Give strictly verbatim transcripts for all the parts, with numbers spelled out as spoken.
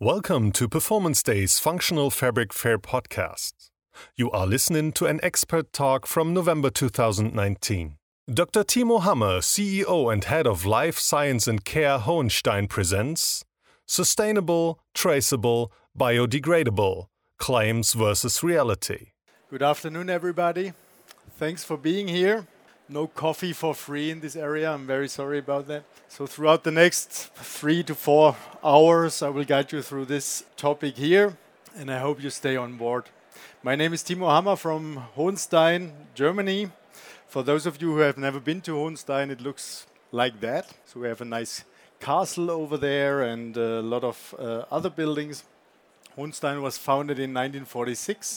Welcome to Performance Day's Functional Fabric Fair podcast. You are listening to an expert talk from November two thousand nineteen. Doctor Timo Hammer, C E O and Head of Life Science and Care Hohenstein presents Sustainable, Traceable, Biodegradable, Claims versus Reality. Good afternoon, everybody. Thanks for being here. No coffee for free in this area. I'm very sorry about that. So throughout the next three to four hours, I will guide you through this topic here, and I hope you stay on board. My name is Timo Hammer from Hohenstein, Germany. For those of you who have never been to Hohenstein, it looks like that. So we have a nice castle over there and a lot of uh, other buildings. Hohenstein was founded in nineteen forty-six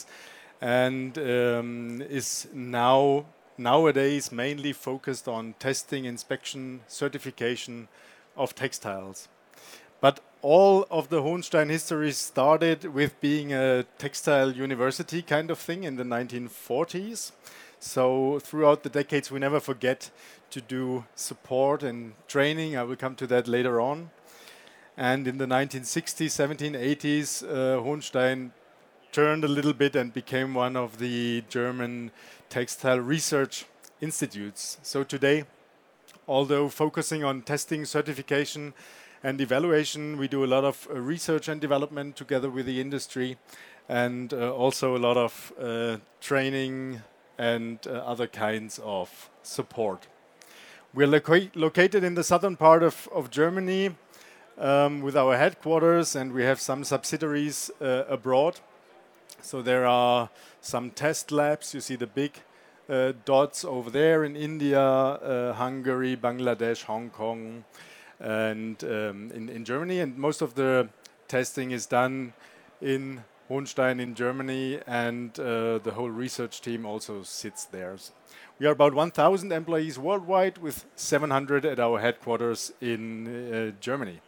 and um, is now nowadays mainly focused on testing, inspection, certification of textiles. But all of the Hohenstein history started with being a textile university kind of thing in the nineteen forties. So throughout the decades, we never forget to do support and training. I will come to that later on. And in the nineteen sixties, seventeen eighties, uh, Hohenstein turned a little bit and became one of the German textile research institutes. So today, although focusing on testing, certification, and evaluation, we do a lot of uh, research and development together with the industry, and uh, also a lot of uh, training and uh, other kinds of support. We're loca- located in the southern part of, of Germany um, with our headquarters, and we have some subsidiaries uh, abroad. So there are some test labs. You see the big uh, dots over there in India, uh, Hungary, Bangladesh, Hong Kong, and um, in, in Germany. And most of the testing is done in Hohenstein in Germany, and uh, the whole research team also sits there. We are about one thousand employees worldwide, with seven hundred at our headquarters in uh, Germany.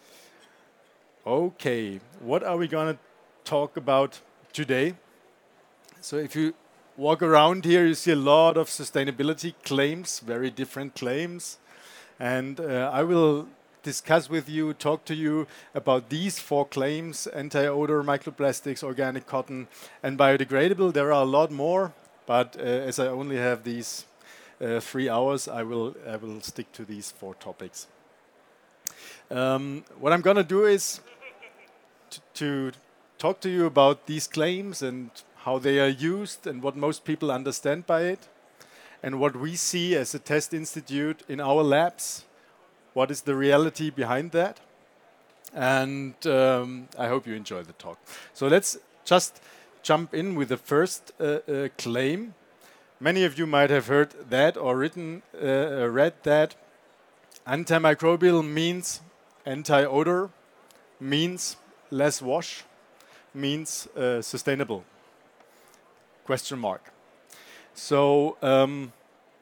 Okay, what are we going to talk about today? So if you walk around here, you see a lot of sustainability claims, very different claims. And uh, I will discuss with you, talk to you about these four claims: anti-odor, microplastics, organic cotton, and biodegradable. There are a lot more, but uh, as I only have these uh, three hours, I will, I will stick to these four topics. Um, what I'm going to do is t- to talk to you about these claims and how they are used and what most people understand by it, and what we see as a test institute in our labs. What is the reality behind that? And um, I hope you enjoy the talk. So let's just jump in with the first uh, uh, claim. Many of you might have heard that or written, uh, read that. Antimicrobial means anti-odor, means less wash, means uh, sustainable. Question mark. So um,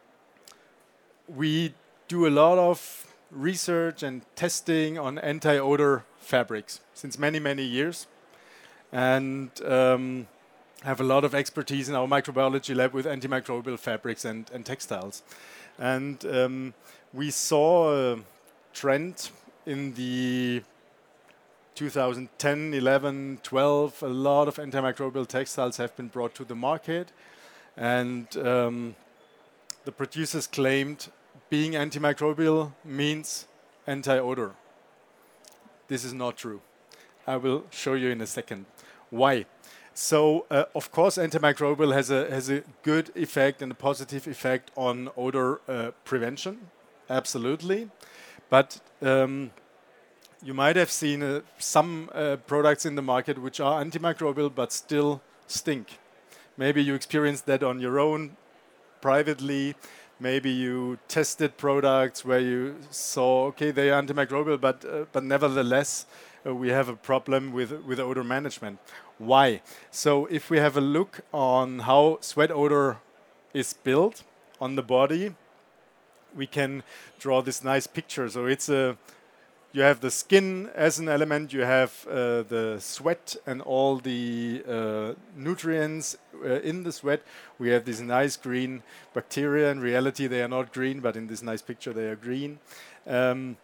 we do a lot of research and testing on anti-odor fabrics since many, many years, and um, have a lot of expertise in our microbiology lab with antimicrobial fabrics and, and textiles. And um, we saw a trend in the two thousand ten, eleven, twelve, a lot of antimicrobial textiles have been brought to the market, and um, the producers claimed being antimicrobial means anti-odor. This is not true. I will show you in a second why. So, uh, of course, antimicrobial has a has a good effect and a positive effect on odor uh, prevention, absolutely, but um, you might have seen uh, some uh, products in the market which are antimicrobial but still stink. Maybe you experienced that on your own, privately. Maybe you tested products where you saw, okay, they are antimicrobial, but uh, but nevertheless, uh, we have a problem with with odor management. Why? So if we have a look on how sweat odor is built on the body, we can draw this nice picture. So it's a You have the skin as an element, you have uh, the sweat and all the uh, nutrients uh, in the sweat. We have these nice green bacteria. In reality, they are not green, but in this nice picture, they are green. Um,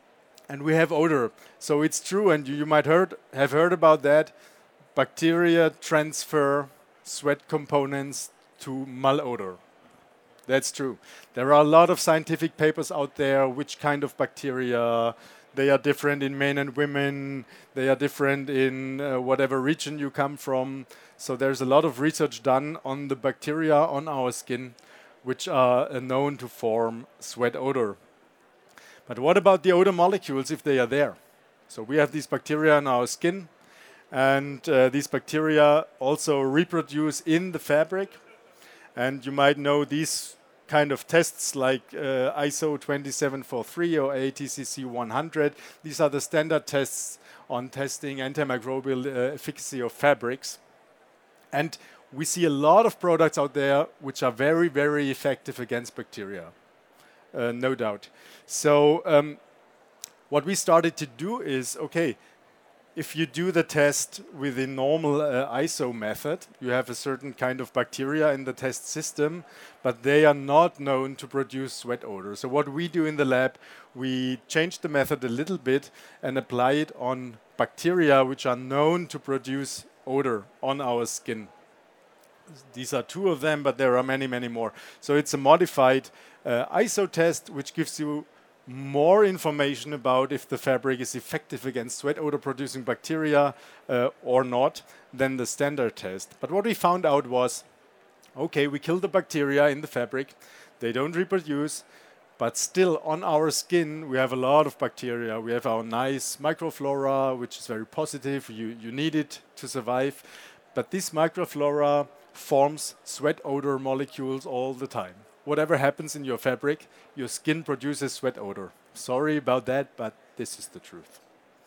And we have odor. So it's true, and you, you might heard, have heard about that. Bacteria transfer sweat components to malodor. That's true. There are a lot of scientific papers out there, which kind of bacteria. They are different in men and women. They are different in uh, whatever region you come from. So there's a lot of research done on the bacteria on our skin, which are uh, known to form sweat odor. But what about the odor molecules if they are there? So we have these bacteria in our skin, and uh, these bacteria also reproduce in the fabric. And you might know these kind of tests like uh, I S O twenty-seven forty-three or A T C C one hundred. These are the standard tests on testing antimicrobial uh, efficacy of fabrics. And we see a lot of products out there which are very, very effective against bacteria, uh, no doubt. So um, what we started to do is, okay, if you do the test with the normal uh, I S O method, you have a certain kind of bacteria in the test system, but they are not known to produce sweat odor. So what we do in the lab, we change the method a little bit and apply it on bacteria which are known to produce odor on our skin. These are two of them, but there are many, many more. So it's a modified uh, I S O test which gives you more information about if the fabric is effective against sweat odor producing bacteria uh, or not than the standard test. But what we found out was, okay, we kill the bacteria in the fabric, they don't reproduce, but still on our skin we have a lot of bacteria. We have our nice microflora, which is very positive, you, you need it to survive, but this microflora forms sweat odor molecules all the time. Whatever happens in your fabric, your skin produces sweat odor. Sorry about that, but this is the truth.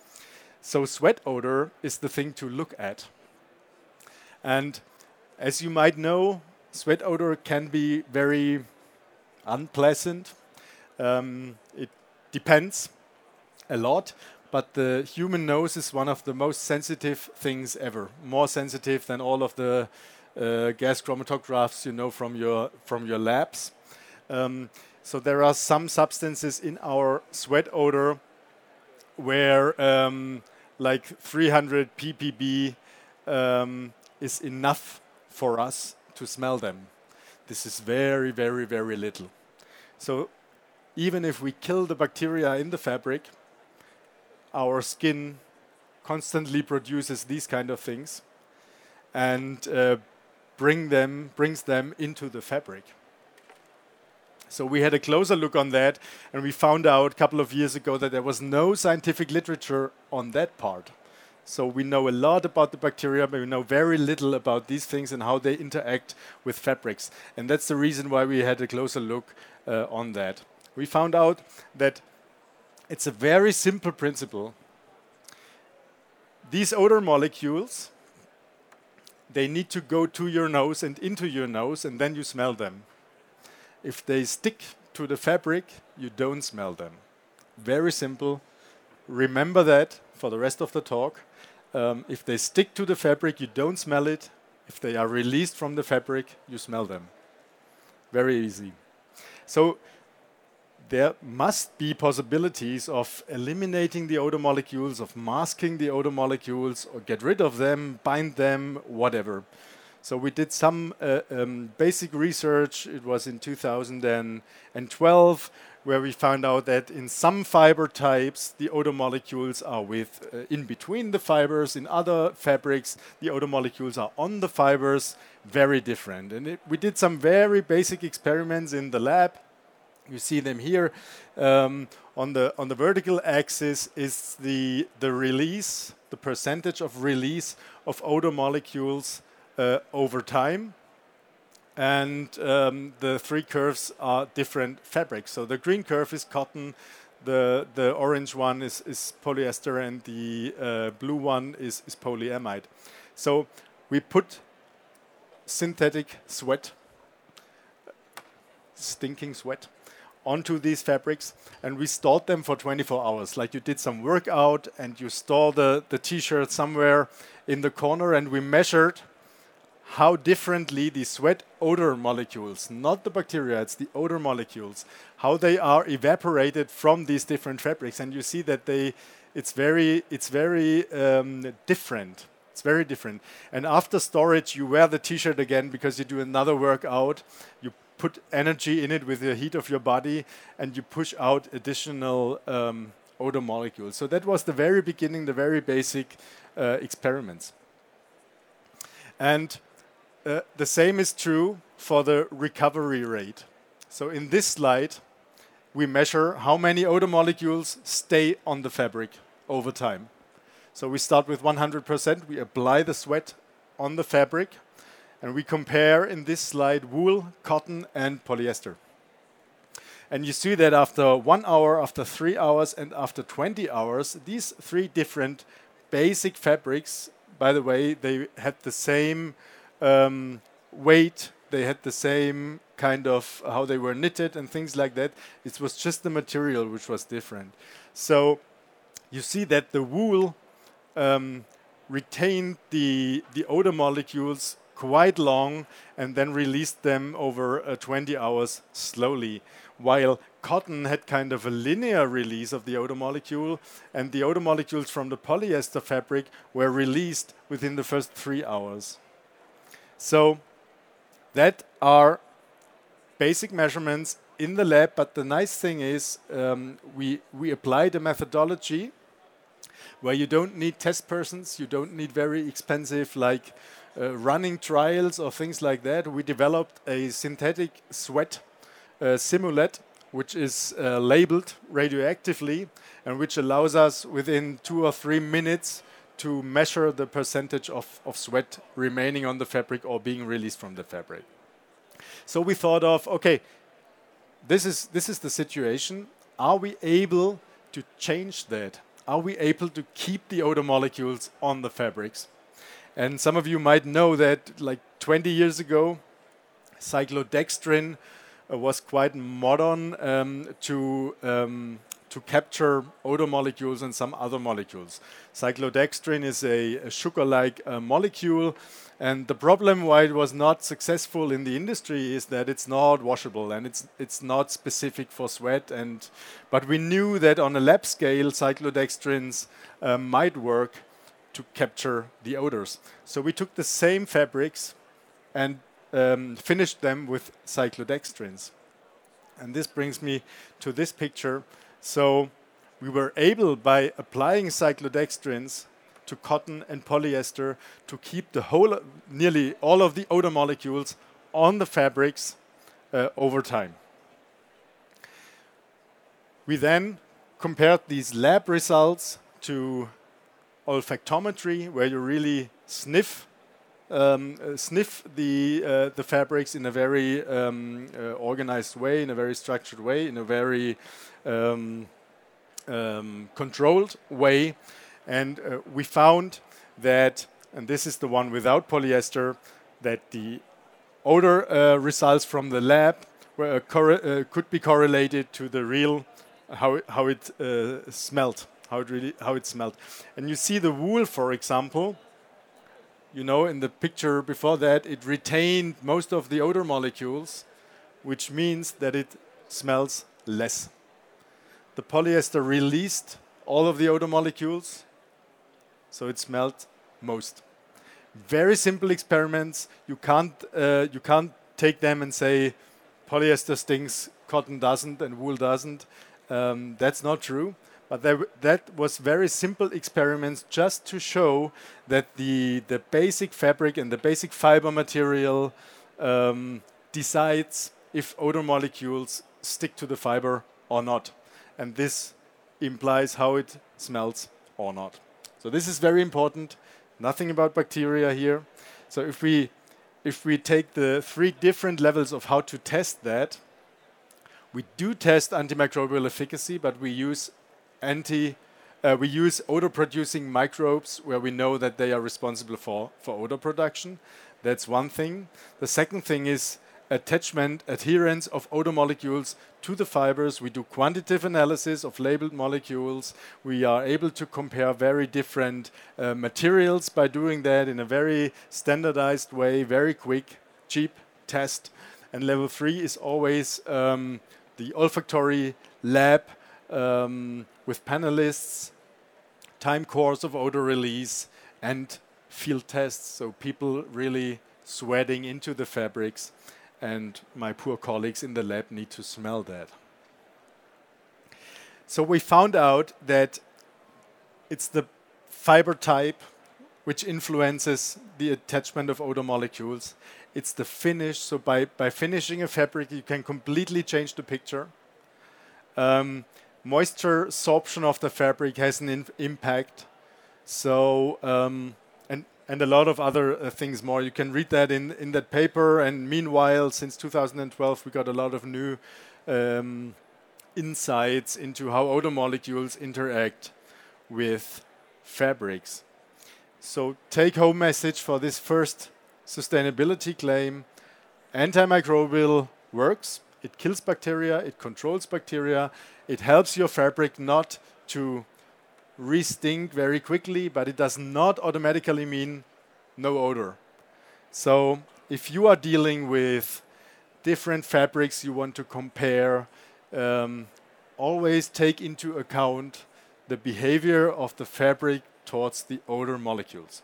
So sweat odor is the thing to look at. And as you might know, sweat odor can be very unpleasant. Um, it depends a lot, but the human nose is one of the most sensitive things ever, more sensitive than all of the Uh, gas chromatographs you know from your from your labs. Um, so there are some substances in our sweat odor where um, like three hundred p p b um, is enough for us to smell them. This is very, very, very little. So even if we kill the bacteria in the fabric, our skin constantly produces these kind of things and uh, bring them, brings them into the fabric. So we had a closer look on that, and we found out a couple of years ago that there was no scientific literature on that part. So we know a lot about the bacteria, but we know very little about these things and how they interact with fabrics. And that's the reason why we had a closer look uh, on that. We found out that it's a very simple principle. These odor molecules, they need to go to your nose and into your nose, and then you smell them. If they stick to the fabric, you don't smell them. Very simple. Remember that for the rest of the talk. Um, if they stick to the fabric, you don't smell it. If they are released from the fabric, you smell them. Very easy. So there must be possibilities of eliminating the odor molecules, of masking the odor molecules, or get rid of them, bind them, whatever. So we did some uh, um, basic research. It was in two thousand twelve, where we found out that in some fiber types, the odor molecules are with uh, in between the fibers. In other fabrics, the odor molecules are on the fibers, very different. And it, we did some very basic experiments in the lab. You see them here. Um, on the on the vertical axis is the the release, the percentage of release of odor molecules uh, over time, and um, the three curves are different fabrics. So the green curve is cotton, the the orange one is is polyester, and the uh, blue one is is polyamide. So we put synthetic sweat, stinking sweat, onto these fabrics, and we stored them for twenty-four hours. Like you did some workout and you store the, the t-shirt somewhere in the corner, and we measured how differently the sweat odor molecules, not the bacteria, it's the odor molecules, how they are evaporated from these different fabrics. And you see that they, it's very, it's very um, different. It's very different. And after storage, you wear the t-shirt again because you do another workout. You put energy in it with the heat of your body, and you push out additional um, odor molecules. So that was the very beginning, the very basic uh, experiments. And uh, the same is true for the recovery rate. So in this slide, we measure how many odor molecules stay on the fabric over time. So we start with one hundred percent. We apply the sweat on the fabric, and we compare in this slide wool, cotton, and polyester. And you see that after one hour, after three hours, and after twenty hours, these three different basic fabrics, by the way, they had the same um, weight, they had the same kind of how they were knitted and things like that. It was just the material which was different. So you see that the wool um, retained the, the odor molecules quite long and then released them over uh, twenty hours slowly, while cotton had kind of a linear release of the odor molecule, and the odor molecules from the polyester fabric were released within the first three hours. So that are basic measurements in the lab, but the nice thing is um, we, we applied a methodology where you don't need test persons, you don't need very expensive like uh, running trials or things like that. We developed a synthetic sweat uh, simulate, which is uh, labeled radioactively and which allows us within two or three minutes to measure the percentage of, of sweat remaining on the fabric or being released from the fabric. So we thought of, okay, this is, this is the situation. Are we able to change that? Are we able to keep the odor molecules on the fabrics? And some of you might know that like twenty years ago, cyclodextrin uh, was quite modern um, to, um, to capture odor molecules and some other molecules. Cyclodextrin is a, a sugar-like uh, molecule, and the problem why it was not successful in the industry is that it's not washable and it's it's not specific for sweat. And but we knew that on a lab scale, cyclodextrins uh, might work to capture the odors. So we took the same fabrics and um, finished them with cyclodextrins. And this brings me to this picture. So we were able, by applying cyclodextrins to cotton and polyester, to keep the whole, nearly all of the odor molecules on the fabrics uh, over time. We then compared these lab results to olfactometry, where you really sniff um, uh, sniff the uh, the fabrics in a very um, uh, organized way, in a very structured way, in a very um, um, controlled way. And uh, we found that, and this is the one without polyester, that the odor uh, results from the lab were, uh, uh, could be correlated to the real, how it, how it uh, smelled, how it really how it smelled. And you see the wool, for example. You know, in the picture before that, it retained most of the odor molecules, which means that it smells less. The polyester released all of the odor molecules, so it smelled most. Very simple experiments. You can't uh, you can't take them and say polyester stinks, cotton doesn't, and wool doesn't. Um, that's not true. But there, that was very simple experiments just to show that the the basic fabric and the basic fiber material um, decides if odor molecules stick to the fiber or not, and this implies how it smells or not. So this is very important. Nothing about bacteria here. So if we if we take the three different levels of how to test that, we do test antimicrobial efficacy, but we use anti uh, we use odor-producing microbes where we know that they are responsible for for odor production. That's one thing. The second thing is attachment, adherence of odor molecules to the fibers. We do quantitative analysis of labeled molecules. We are able to compare very different uh, materials by doing that in a very standardized way, very quick, cheap test. And level three is always um, the olfactory lab um, with panelists, time course of odor release, and field tests. So people really sweating into the fabrics, and my poor colleagues in the lab need to smell that. So we found out that it's the fiber type which influences the attachment of odor molecules. It's the finish. So by, by finishing a fabric, you can completely change the picture. Um, moisture absorption of the fabric has an impact. So um, and and a lot of other uh, things more. You can read that in in that paper. And meanwhile, since two thousand twelve, we got a lot of new um, insights into how odor molecules interact with fabrics. So take-home message for this first sustainability claim: antimicrobial works. It kills bacteria. It controls bacteria. It helps your fabric not to re-stink very quickly, but it does not automatically mean no odor. So if you are dealing with different fabrics you want to compare, um, always take into account the behavior of the fabric towards the odor molecules.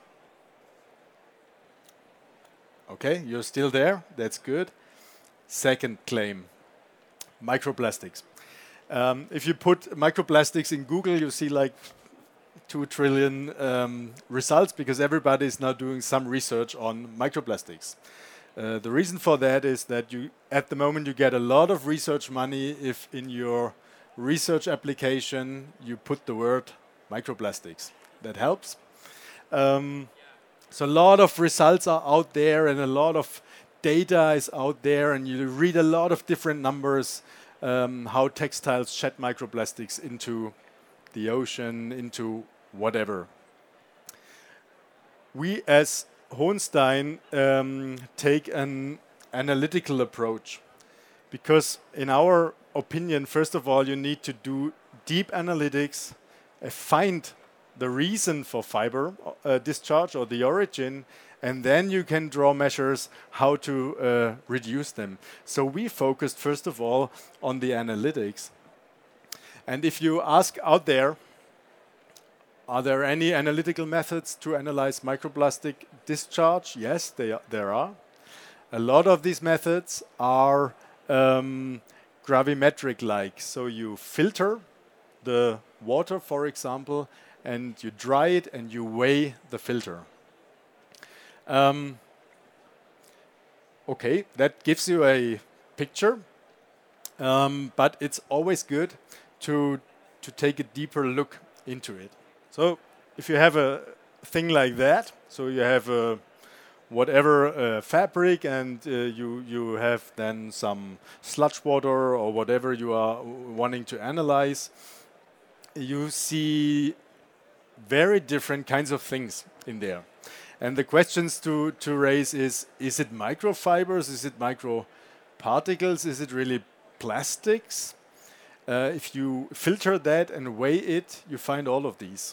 Okay, you're still there. That's good. Second claim, microplastics. Um, if you put microplastics in Google, you see like two trillion um, results, because everybody is now doing some research on microplastics. Uh, the reason for that is that you, at the moment, you get a lot of research money if in your research application you put the word microplastics. That helps. Um, so a lot of results are out there, and a lot of data is out there, and you read a lot of different numbers, um, how textiles shed microplastics into the ocean, into whatever. We as Hohenstein um, take an analytical approach, because in our opinion, first of all, you need to do deep analytics, uh, find the reason for fiber uh, discharge or the origin, and then you can draw measures how to uh, reduce them. So we focused first of all on the analytics. And if you ask out there, are there any analytical methods to analyze microplastic discharge? Yes, they are, there are. A lot of these methods are um, gravimetric-like. So you filter the water, for example, and you dry it and you weigh the filter. Um, okay, that gives you a picture, um, but it's always good to to take a deeper look into it. So if you have a thing like that, so you have a whatever uh, fabric, and uh, you you have then some sludge water or whatever you are wanting to analyze, you see very different kinds of things in there. And the questions to, to raise is, is it microfibers? Is it microparticles? Is it really plastics? Uh, if you filter that and weigh it, you find all of these.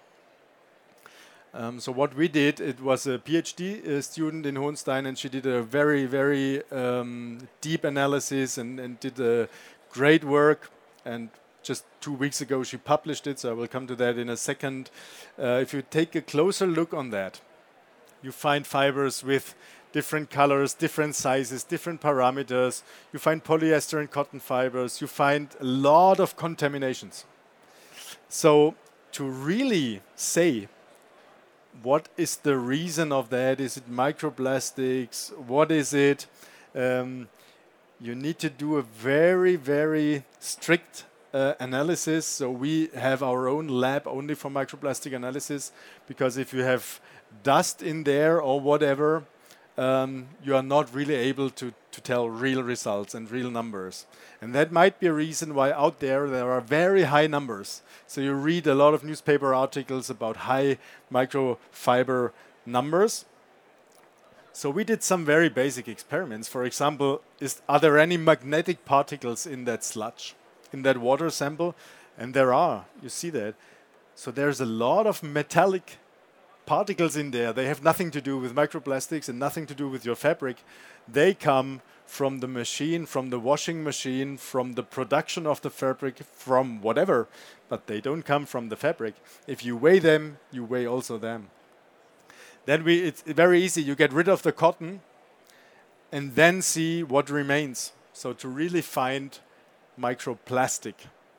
Um, so what we did, it was a PhD uh, student in Hohenstein, and she did a very, very um, deep analysis and, and did a great work. And just two weeks ago, she published it, so I will come to that in a second. Uh, if you take a closer look on that, you find fibers with different colors, different sizes, different parameters. You find polyester and cotton fibers. You find a lot of contaminations. So to really say what is the reason of that, is it microplastics, what is it, um, you need to do a very, very strict Uh, analysis. So we have our own lab only for microplastic analysis, because if you have dust in there or whatever, um, you are not really able to, to tell real results and real numbers. And that might be a reason why out there there are very high numbers. So you read a lot of newspaper articles about high microfiber numbers. So we did some very basic experiments. For example, is, are there any magnetic particles in that sludge, in that water sample? And there are, you see that. So there's a lot of metallic particles in there. They have nothing to do with microplastics and nothing to do with your fabric. They come from the machine, from the washing machine, from the production of the fabric, from whatever, but they don't come from the fabric. If you weigh them, you weigh also them. Then we, it's very easy. You get rid of the cotton and then see what remains. So to really find microplastic.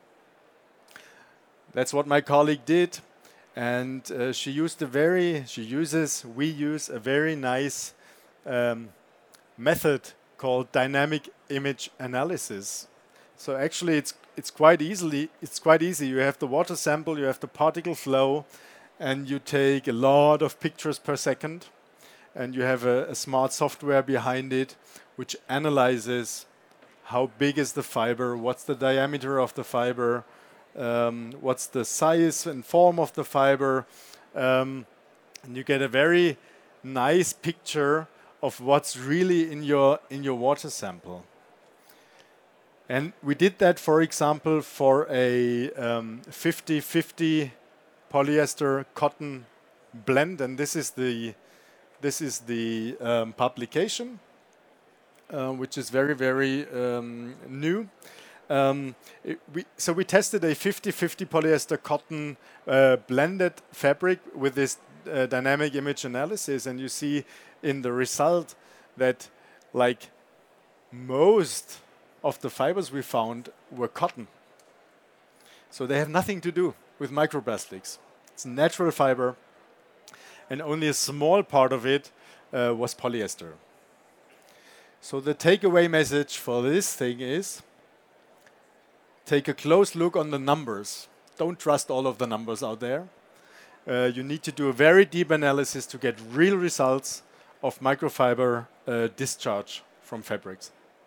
That's what my colleague did. And uh, she used a very, she uses, we use a very nice um, method called dynamic image analysis. So actually it's, it's quite easily, it's quite easy. You have the water sample, you have the particle flow, and you take a lot of pictures per second, and you have a, a smart software behind it which analyzes how big is the fiber, what's the diameter of the fiber, um, what's the size and form of the fiber, um, and you get a very nice picture of what's really in your in your water sample. And we did that, for example, for a fifty fifty polyester cotton blend, and this is the this is the um, publication, uh, which is very very um, new. Um, it, we, so we tested a fifty fifty polyester cotton uh, blended fabric with this uh, dynamic image analysis, and you see in the result that like most of the fibers we found were cotton. So they have nothing to do with microplastics. It's natural fiber, and only a small part of it uh, was polyester. So the takeaway message for this thing is, take a close look on the numbers. Don't trust all of the numbers out there. Uh, you need to do a very deep analysis to get real results of microfiber uh, discharge from fabrics.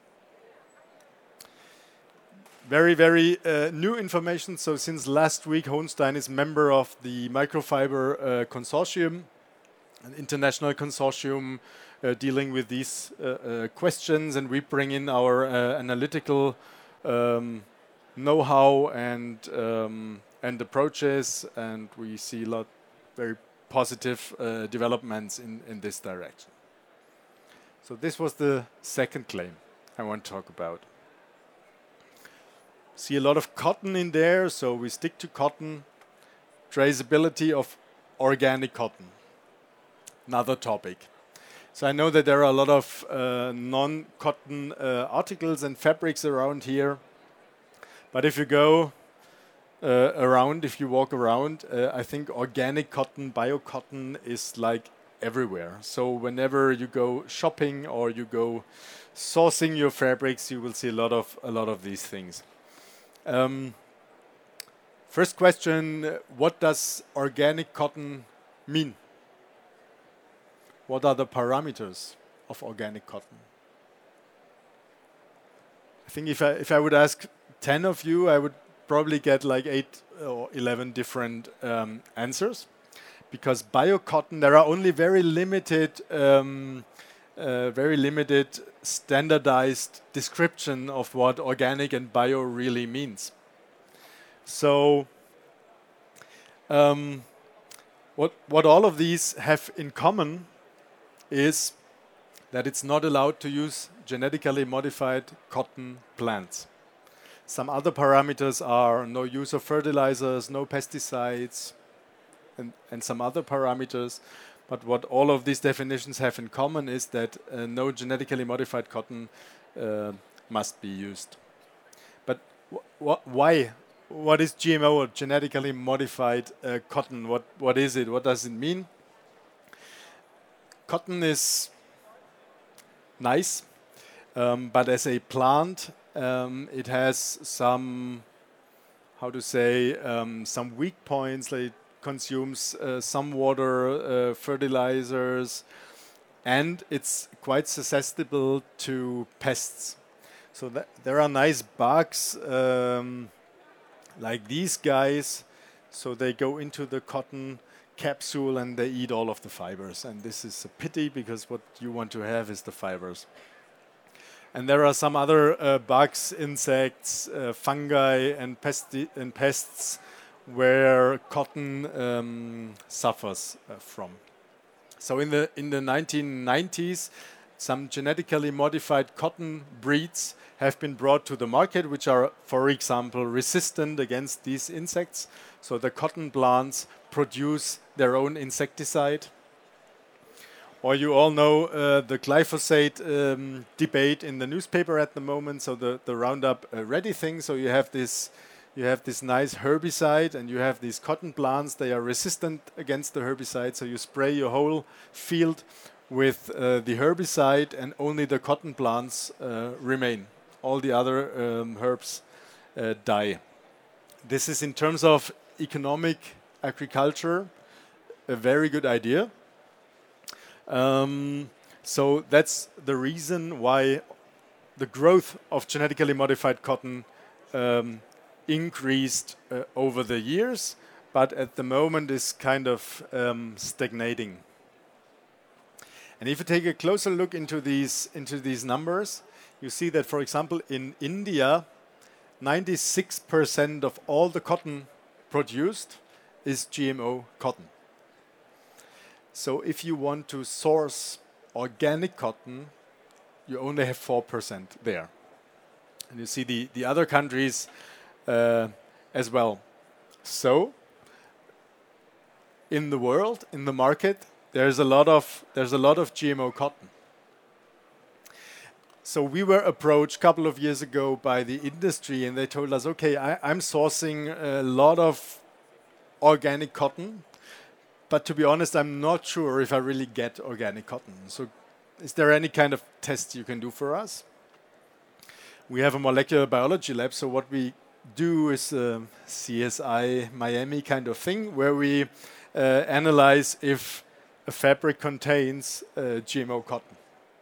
Very, very uh, new information. So since last week, Hohenstein is member of the Microfiber uh, Consortium, an international consortium uh, dealing with these uh, uh, questions, and we bring in our uh, analytical um, know-how and um, and approaches, and we see a lot very positive uh, developments in, in this direction. So this was the second claim I want to talk about. See a lot of cotton in there, so we stick to cotton. Traceability of organic cotton, another topic. So I know that there are a lot of uh, non-cotton uh, articles and fabrics around here, but if you go uh, around, if you walk around, uh, I think organic cotton, bio-cotton is like everywhere. So whenever you go shopping or you go sourcing your fabrics, you will see a lot of a lot of these things. Um, first question, uh, what does organic cotton mean? What are the parameters of organic cotton? I think if I, if I would ask ten of you, I would probably get like eight or eleven different um, answers. Because bio-cotton, there are only very limited, um, uh, very limited standardized description of what organic and bio really means. So, um, what what all of these have in common is that it's not allowed to use genetically modified cotton plants. Some other parameters are no use of fertilizers, no pesticides, and, and some other parameters. But what all of these definitions have in common is that uh, no genetically modified cotton uh, must be used. But wh wh why? What is G M O, or genetically modified uh, cotton? What what is it? What does it mean? Cotton is nice, um, but as a plant, um, it has some, how to say, um, some weak points. Like consumes uh, some water, uh, fertilizers, and it's quite susceptible to pests. So that there are nice bugs um, like these guys. So they go into the cotton, capsule and they eat all of the fibers. And this is a pity because what you want to have is the fibers. And there are some other uh, bugs, insects, uh, fungi, and, pesti and pests where cotton um, suffers uh, from. So in the in the nineteen nineties, some genetically modified cotton breeds have been brought to the market, which are, for example, resistant against these insects. So the cotton plants produce their own insecticide. Or you all know uh, the glyphosate um, debate in the newspaper at the moment. So the the Roundup uh, Ready thing. So you have this. You have this nice herbicide and you have these cotton plants. They are resistant against the herbicide, so you spray your whole field with uh, the herbicide and only the cotton plants uh, remain. All the other um, herbs uh, die. This is, in terms of economic agriculture, a very good idea. Um, so that's the reason why the growth of genetically modified cotton um, increased uh, over the years, but at the moment is kind of um, stagnating. And if you take a closer look into these into these numbers, you see that, for example, in India, ninety-six percent of all the cotton produced is G M O cotton. So if you want to source organic cotton, you only have four percent there. And you see the, the other countries Uh, as well. So, in the world, in the market, there's a lot of there's a lot of G M O cotton. So we were approached a couple of years ago by the industry, and they told us, "Okay, I, I'm sourcing a lot of organic cotton, but to be honest, I'm not sure if I really get organic cotton. So, is there any kind of test you can do for us?" We have a molecular biology lab, so what we do is a C S I Miami kind of thing, where we uh, analyze if a fabric contains uh, G M O cotton.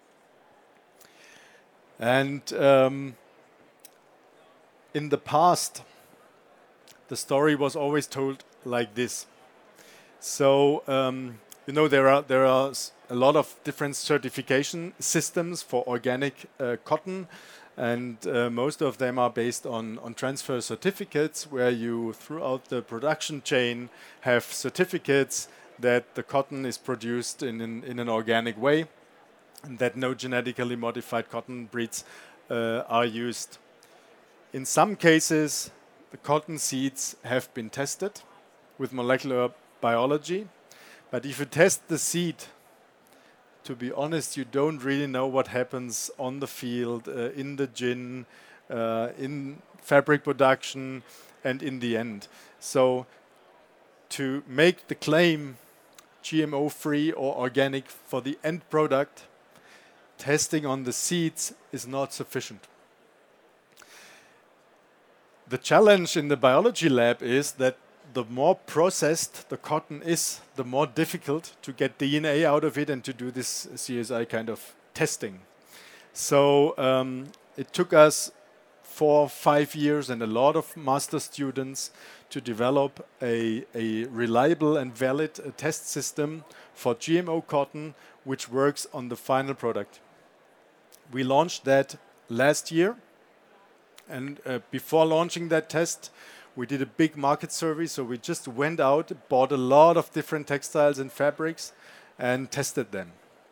And um, in the past, the story was always told like this. So um, you know there are there are a lot of different certification systems for organic uh, cotton. And uh, most of them are based on, on transfer certificates, where you, throughout the production chain, have certificates that the cotton is produced in an, in an organic way, and that no genetically modified cotton breeds uh, are used. In some cases, the cotton seeds have been tested with molecular biology, but if you test the seed, to be honest, you don't really know what happens on the field, uh, in the gin, uh, in fabric production, and in the end. So to make the claim G M O-free or organic for the end product, testing on the seeds is not sufficient. The challenge in the biology lab is that the more processed the cotton is, the more difficult to get D N A out of it and to do this C S I kind of testing. So um, it took us four, five years and a lot of master students to develop a, a reliable and valid uh, test system for G M O cotton, which works on the final product. We launched that last year, and uh, before launching that test, we did a big market survey. So we just went out, bought a lot of different textiles and fabrics, and tested them.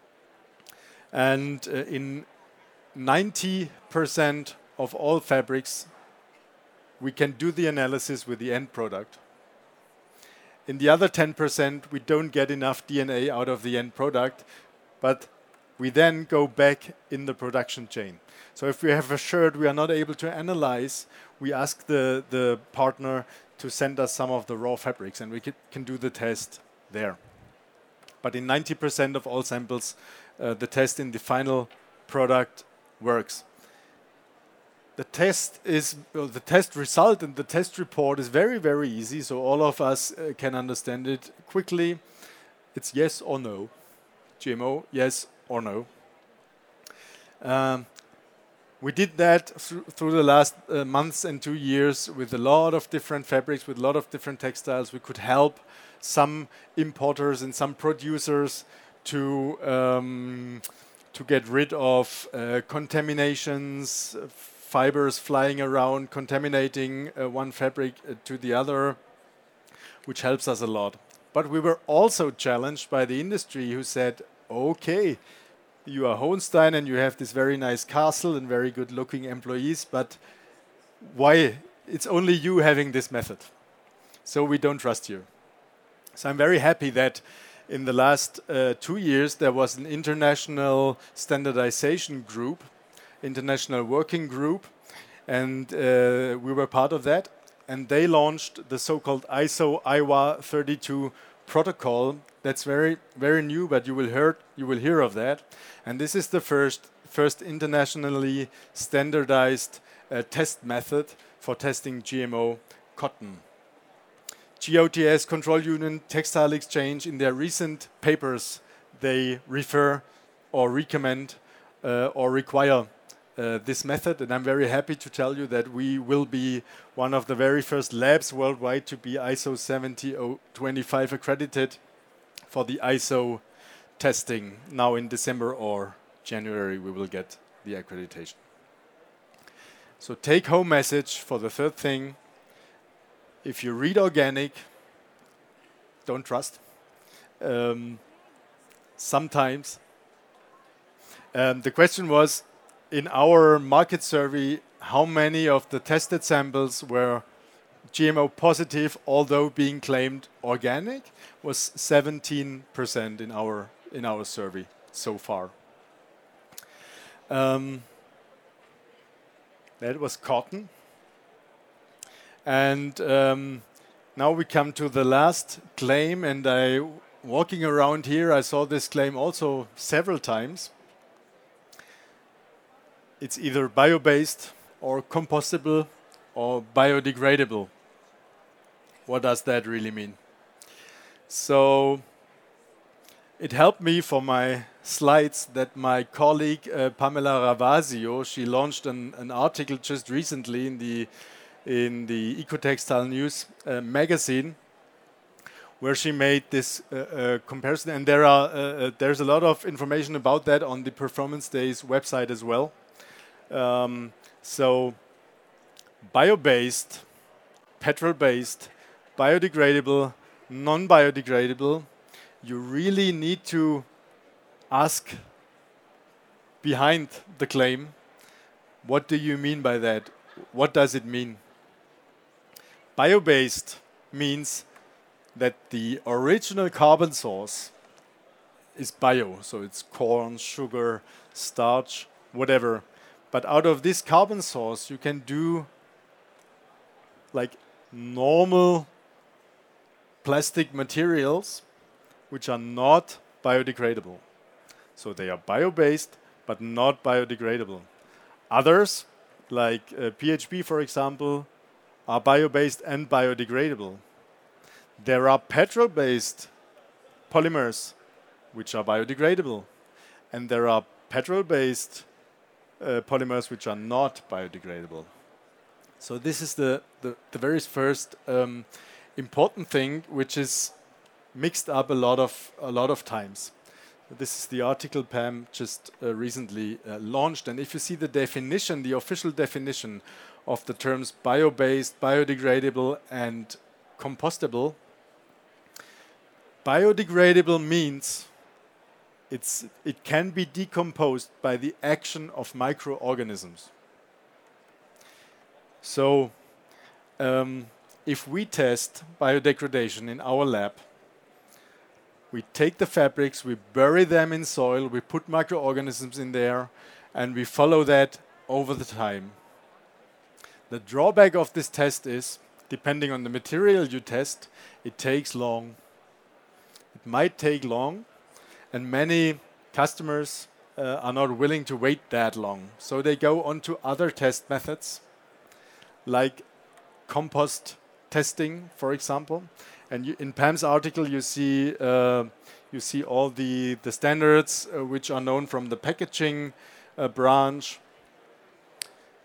And uh, in ninety percent of all fabrics, we can do the analysis with the end product. In the other ten percent, we don't get enough D N A out of the end product, but we then go back in the production chain. So if we have a shirt we are not able to analyze, we ask the, the partner to send us some of the raw fabrics, and we can, can do the test there. But in ninety percent of all samples, uh, the test in the final product works. The test is well, the test result and the test report is very, very easy, so all of us uh, can understand it quickly. It's yes or no. G M O, yes or no. Um, We did that through, through the last uh, months and two years with a lot of different fabrics, with a lot of different textiles. We could help some importers and some producers to um, to get rid of uh, contaminations, uh, fibers flying around, contaminating uh, one fabric uh, to the other, which helps us a lot. But we were also challenged by the industry, who said, okay, you are Hohenstein and you have this very nice castle and very good looking employees, but why? It's only you having this method. So we don't trust you. So I'm very happy that in the last uh, two years there was an international standardization group, international working group, and uh, we were part of that. And they launched the so-called I S O I W A thirty-two protocol. That's very, very new, but you will hear, you will hear of that. And this is the first, first internationally standardized uh, test method for testing G M O cotton. G O T S, Control Union, Textile Exchange, in their recent papers, they refer or recommend uh, or require uh, this method. And I'm very happy to tell you that we will be one of the very first labs worldwide to be I S O seventy oh twenty-five accredited for the I S O testing. Now in December or January we will get the accreditation. So take home message for the third thing: if you read organic, don't trust. Um, sometimes. Um, the question was, in our market survey, how many of the tested samples were G M O positive, although being claimed organic? Was seventeen percent in our in our survey so far. Um, that was cotton. And um, now we come to the last claim, and I, walking around here, I saw this claim also several times. It's either bio-based or compostable or biodegradable. What does that really mean? So it helped me for my slides that my colleague uh, Pamela Ravasio, she launched an, an article just recently in the in the Ecotextile News uh, magazine, where she made this uh, uh, comparison, and there are uh, uh, there's a lot of information about that on the Performance Days website as well. Um, so bio-based, petrol-based, biodegradable, non-biodegradable, you really need to ask behind the claim, what do you mean by that? What does it mean? Bio-based means that the original carbon source is bio, so it's corn, sugar, starch, whatever. But out of this carbon source, you can do like normal plastic materials which are not biodegradable. So they are bio-based, but not biodegradable. Others, like uh, P H B, for example, are bio-based and biodegradable. There are petrol-based polymers which are biodegradable. And there are petrol-based uh, polymers which are not biodegradable. So this is the, the, the very first um, important thing, which is mixed up a lot of a lot of times. This is the article Pam just uh, recently uh, launched, and if you see the definition, the official definition of the terms bio-based, biodegradable, and compostable, biodegradable means it's it can be decomposed by the action of microorganisms. So, um, if we test biodegradation in our lab, we take the fabrics, we bury them in soil, we put microorganisms in there, and we follow that over the time. The drawback of this test is, depending on the material you test, it takes long. It might take long, and many customers uh, are not willing to wait that long. So they go on to other test methods, like compost testing, for example. And you, in Pam's article, you see uh, you see all the the standards uh, which are known from the packaging uh, branch.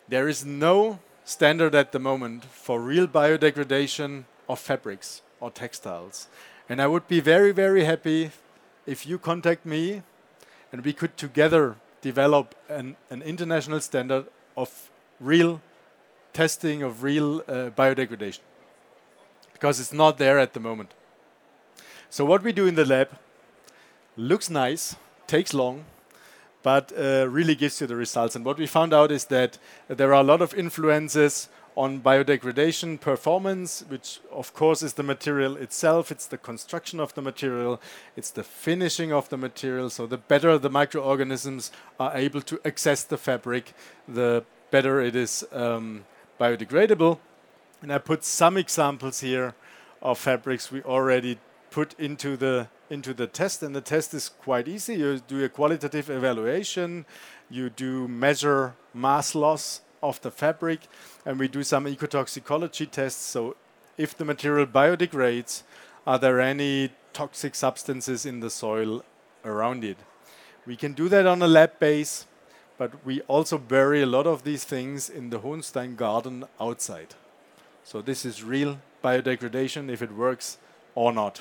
There is no standard at the moment for real biodegradation of fabrics or textiles. And I would be very, very happy if you contact me and we could together develop an, an international standard of real testing of real uh, biodegradation, because it's not there at the moment. So what we do in the lab looks nice, takes long, but uh, really gives you the results. And what we found out is that there are a lot of influences on biodegradation performance, which of course is the material itself, it's the construction of the material, it's the finishing of the material. So the better the microorganisms are able to access the fabric, the better it is um, biodegradable. And I put some examples here of fabrics we already put into the into the test, and the test is quite easy. You do a qualitative evaluation, you do measure mass loss of the fabric, and we do some ecotoxicology tests. So if the material biodegrades, are there any toxic substances in the soil around it? We can do that on a lab base, but we also bury a lot of these things in the Hohenstein garden outside. So this is real biodegradation, if it works or not.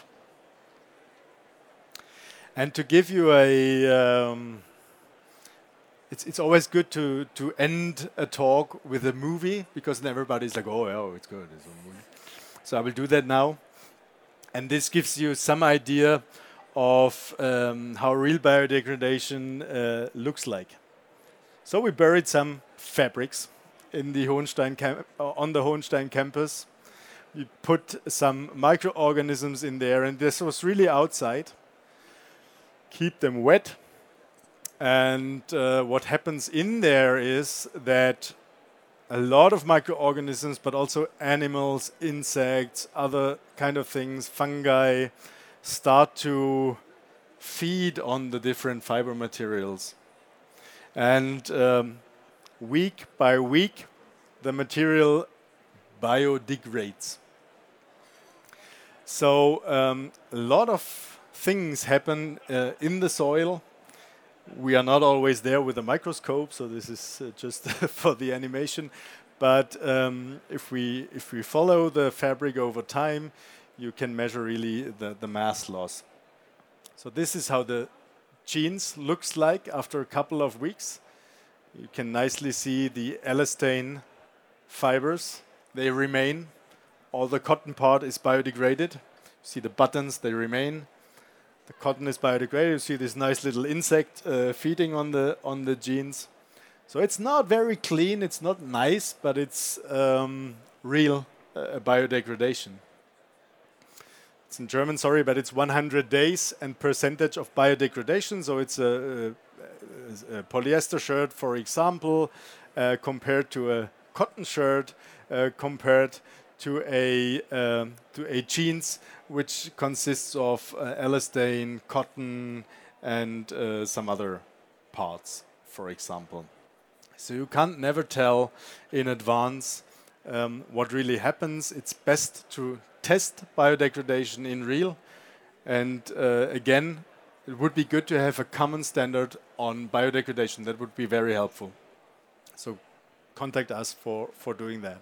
And to give you a, um, it's it's always good to to end a talk with a movie, because then everybody's like, oh, yeah, it's good, it's a movie. So I will do that now, and this gives you some idea of um, how real biodegradation uh, looks like. So we buried some fabrics in the Hohenstein cam- on the Hohenstein campus. We put some microorganisms in there, and this was really outside. Keep them wet, and uh, what happens in there is that a lot of microorganisms, but also animals, insects, other kind of things, fungi, start to feed on the different fiber materials. And um, week by week, the material biodegrades. So um, a lot of things happen uh, in the soil. We are not always there with a microscope, so this is uh, just for the animation. But um, if we if we follow the fabric over time, you can measure really the, the mass loss. So this is how the jeans looks like after a couple of weeks. You can nicely see the elastane fibers. They remain. All the cotton part is biodegraded. You see the buttons, they remain. The cotton is biodegradable. You see this nice little insect uh, feeding on the on the jeans. So it's not very clean. It's not nice, but it's um, real uh, biodegradation. It's in German, sorry, but it's one hundred days and percentage of biodegradation. So it's a, a, a polyester shirt, for example, uh, compared to a cotton shirt, uh, compared to a um, to a jeans, which consists of uh, elastane, cotton, and uh, some other parts, for example. So you can't never tell in advance um, what really happens. It's best to test biodegradation in real, and uh, again, it would be good to have a common standard on biodegradation. That would be very helpful. So contact us for, for doing that.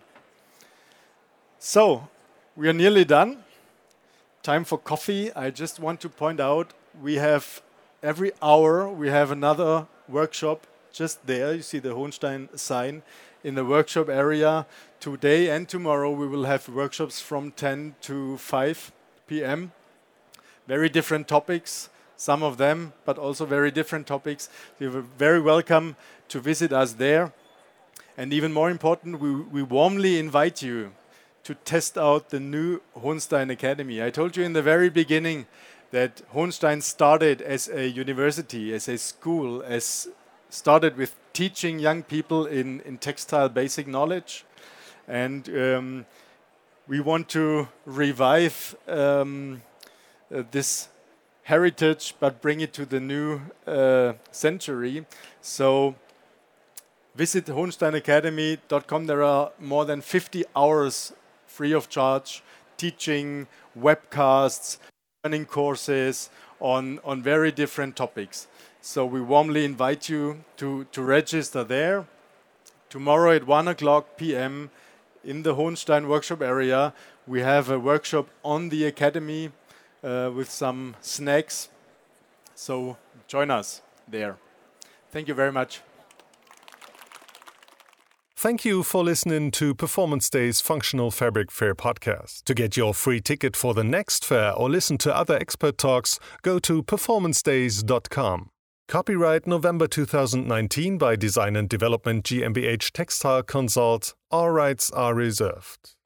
So, we are nearly done. Time for coffee. I just want to point out, we have every hour, we have another workshop just there. You see the Hohenstein sign in the workshop area. Today and tomorrow we will have workshops from ten to five p m Very different topics, some of them, but also very different topics. You're very welcome to visit us there. And even more important, we, we warmly invite you to test out the new Hohenstein Academy. I told you in the very beginning that Hohenstein started as a university, as a school, as started with teaching young people in, in textile basic knowledge. And um, we want to revive um, uh, this heritage, but bring it to the new uh, century. So visit hohenstein academy dot com. There are more than fifty hours free of charge, teaching, webcasts, learning courses on, on very different topics. So we warmly invite you to, to register there, tomorrow at one o'clock p m in the Hohenstein workshop area, we have a workshop on the academy uh, with some snacks. So join us there. Thank you very much. Thank you for listening to Performance Day's Functional Fabric Fair podcast. To get your free ticket for the next fair or listen to other expert talks, go to performance days dot com. Copyright November two thousand nineteen by Design and Development GmbH Textile Consult. All rights are reserved.